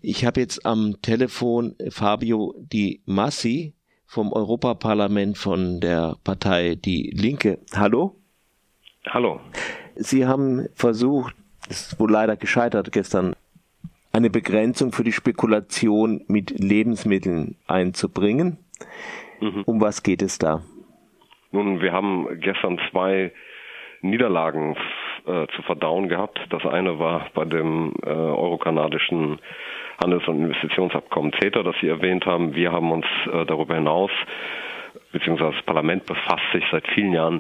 Ich habe jetzt am Telefon Fabio Di Massi vom Europaparlament von der Partei Die Linke. Hallo? Hallo. Sie haben versucht, es ist wohl leider gescheitert gestern, eine Begrenzung für die Spekulation mit Lebensmitteln einzubringen. Um was geht es da? Nun, wir haben gestern 2 Niederlagen zu verdauen gehabt. Das eine war bei dem eurokanadischen Handels- und Investitionsabkommen CETA, das Sie erwähnt haben. Wir haben uns darüber hinaus, beziehungsweise das Parlament befasst sich seit vielen Jahren,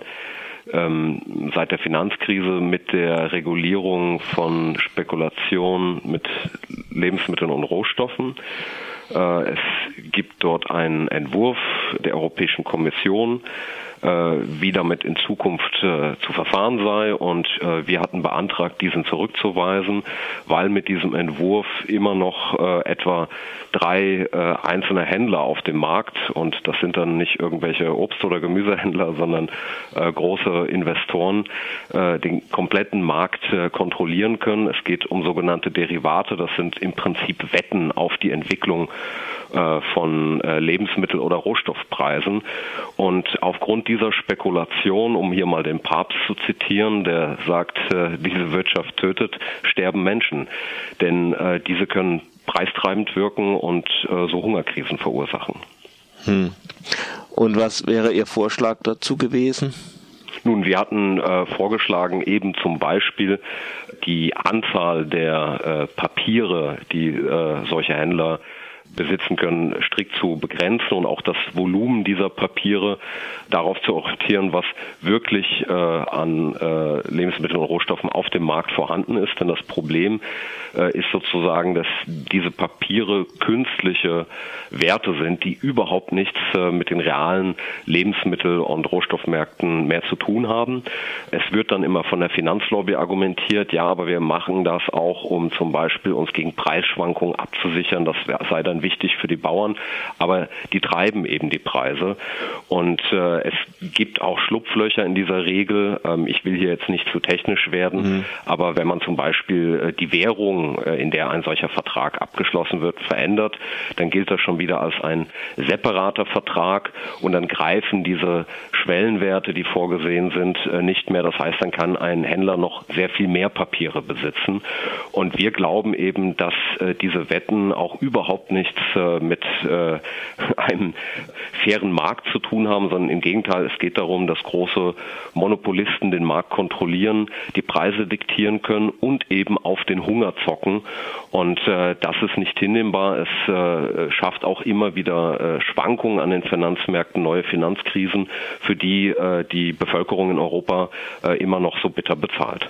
seit der Finanzkrise mit der Regulierung von Spekulation mit Lebensmitteln und Rohstoffen. Es gibt dort einen Entwurf der Europäischen Kommission, wie damit in Zukunft zu verfahren sei, und wir hatten beantragt, diesen zurückzuweisen, weil mit diesem Entwurf immer noch etwa 3 einzelne Händler auf dem Markt, und das sind dann nicht irgendwelche Obst- oder Gemüsehändler, sondern große Investoren, den kompletten Markt kontrollieren können. Es geht um sogenannte Derivate, das sind im Prinzip Wetten auf die Entwicklung von Lebensmittel- oder Rohstoffpreisen. Und aufgrund dieser Spekulation, um hier mal den Papst zu zitieren, der sagt, diese Wirtschaft tötet, sterben Menschen. Denn diese können preistreibend wirken und so Hungerkrisen verursachen. Und was wäre Ihr Vorschlag dazu gewesen? Nun, wir hatten vorgeschlagen, eben zum Beispiel die Anzahl der Papiere, die solche Händler besitzen können, strikt zu begrenzen und auch das Volumen dieser Papiere darauf zu orientieren, was wirklich an Lebensmitteln und Rohstoffen auf dem Markt vorhanden ist. Denn das Problem ist sozusagen, dass diese Papiere künstliche Werte sind, die überhaupt nichts mit den realen Lebensmittel- und Rohstoffmärkten mehr zu tun haben. Es wird dann immer von der Finanzlobby argumentiert, ja, aber wir machen das auch, um zum Beispiel uns gegen Preisschwankungen abzusichern. Das sei dann wichtig für die Bauern, aber die treiben eben die Preise. Und es gibt auch Schlupflöcher in dieser Regel. Ich will hier jetzt nicht zu technisch werden, aber wenn man zum Beispiel die Währung, in der ein solcher Vertrag abgeschlossen wird, verändert, dann gilt das schon wieder als ein separater Vertrag und dann greifen diese Schwellenwerte, die vorgesehen sind, nicht mehr. Das heißt, dann kann ein Händler noch sehr viel mehr Papiere besitzen. Und wir glauben eben, dass diese Wetten auch überhaupt nichts mit einem fairen Markt zu tun haben, sondern im Gegenteil, es geht darum, dass große Monopolisten den Markt kontrollieren, die Preise diktieren können und eben auf den Hunger zocken. Und das ist nicht hinnehmbar. Es schafft auch immer wieder Schwankungen an den Finanzmärkten, neue Finanzkrisen, für die die Bevölkerung in Europa immer noch so bitter bezahlt.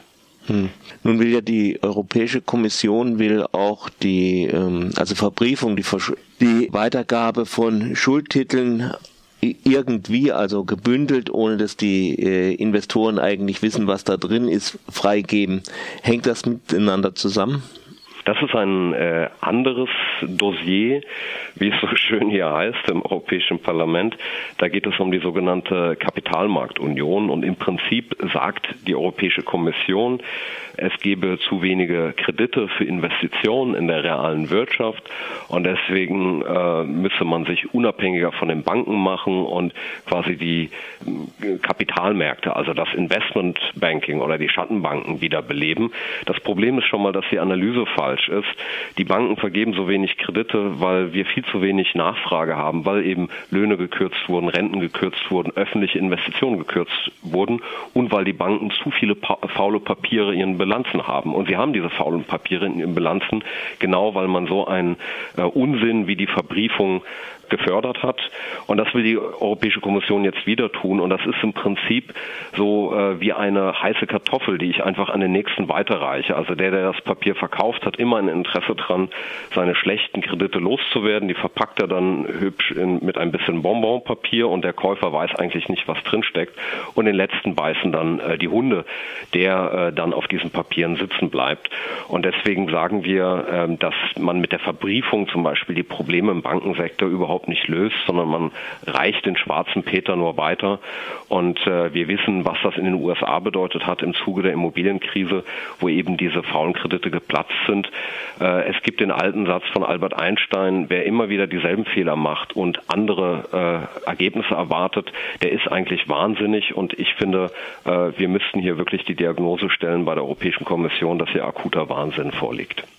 Nun will ja die Europäische Kommission auch die Verbriefung, die Weitergabe von Schuldtiteln irgendwie, also gebündelt, ohne dass die Investoren eigentlich wissen, was da drin ist, freigeben. Hängt das miteinander zusammen? Das ist ein anderes Dossier, wie es so schön hier heißt im Europäischen Parlament. Da geht es um die sogenannte Kapitalmarktunion und im Prinzip sagt die Europäische Kommission, es gebe zu wenige Kredite für Investitionen in der realen Wirtschaft und deswegen müsse man sich unabhängiger von den Banken machen und quasi die Kapitalmärkte, also das Investmentbanking oder die Schattenbanken wiederbeleben. Das Problem ist schon mal, dass die Analyse falsch ist. Die Banken vergeben so wenig Kredite, weil wir viel zu wenig Nachfrage haben, weil eben Löhne gekürzt wurden, Renten gekürzt wurden, öffentliche Investitionen gekürzt wurden und weil die Banken zu viele faule Papiere in ihren Bilanzen haben. Und sie haben diese faulen Papiere in ihren Bilanzen, genau weil man so einen Unsinn wie die Verbriefung gefördert hat. Und das will die Europäische Kommission jetzt wieder tun. Und das ist im Prinzip so wie eine heiße Kartoffel, die ich einfach an den Nächsten weiterreiche. Also der das Papier verkauft, hat immer ein Interesse dran, seine schlechten Kredite loszuwerden. Die verpackt er dann hübsch mit ein bisschen Bonbonpapier und der Käufer weiß eigentlich nicht, was drinsteckt. Und den letzten beißen dann die Hunde, der dann auf diesen Papieren sitzen bleibt. Und deswegen sagen wir, dass man mit der Verbriefung zum Beispiel die Probleme im Bankensektor überhaupt überhaupt nicht löst, sondern man reicht den schwarzen Peter nur weiter. Und wir wissen, was das in den USA bedeutet hat im Zuge der Immobilienkrise, wo eben diese faulen Kredite geplatzt sind. Es gibt den alten Satz von Albert Einstein: Wer immer wieder dieselben Fehler macht und andere Ergebnisse erwartet, der ist eigentlich wahnsinnig. Und ich finde, wir müssten hier wirklich die Diagnose stellen bei der Europäischen Kommission, dass hier akuter Wahnsinn vorliegt.